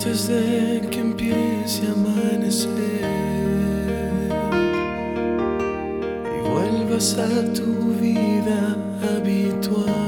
antes de que empiece a amanecer y vuelvas a tu vida habitual.